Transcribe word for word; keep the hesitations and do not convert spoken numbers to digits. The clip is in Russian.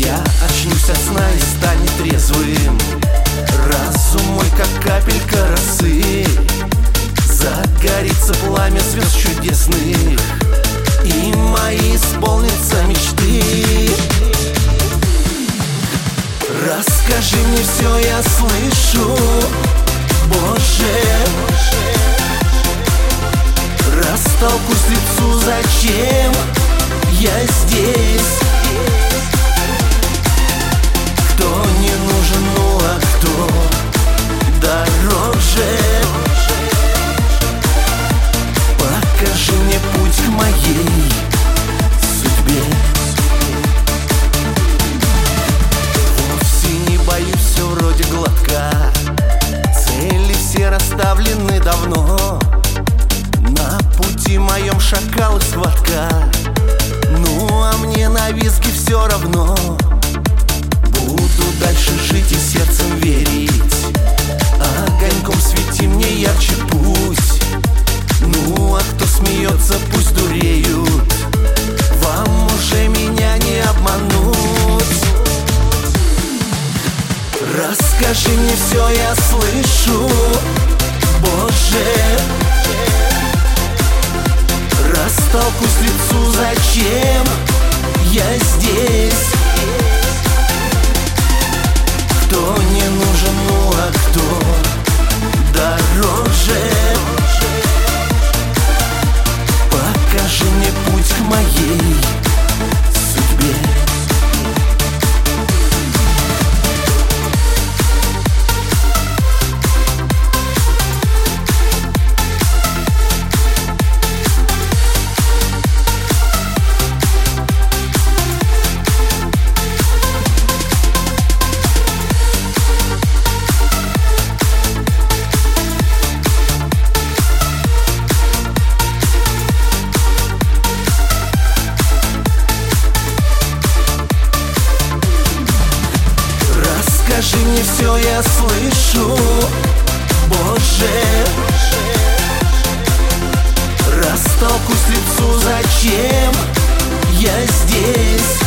Я очнусь от сна и станет трезвым. Разум мой, как капелька росы. Загорится пламя звезд чудесных, и мои исполнятся мечты. Расскажи мне все, я слышу, Боже. Растолкуй с лицу, зачем я здесь? Кто не нужен, ну а кто дороже? Покажи мне путь к моей судьбе. Вовсе не боюсь, все вроде гладко. Цели все расставлены давно. На пути моем шакал и схватка. Ну а мне на визги все равно. Буду дальше жить и сердцем верить. Огоньком свети мне ярче пусть. Ну а кто смеется, пусть дуреют. Вам уже меня не обмануть. Расскажи мне все, я слышу, Боже. Растолкуй с лицу, зачем я здесь? Кто не нужен, ну а кто дороже? Покажи мне путь к моей судьбе. Скажи мне все, я слышу, Боже. Растолкуй с лицу, зачем я здесь?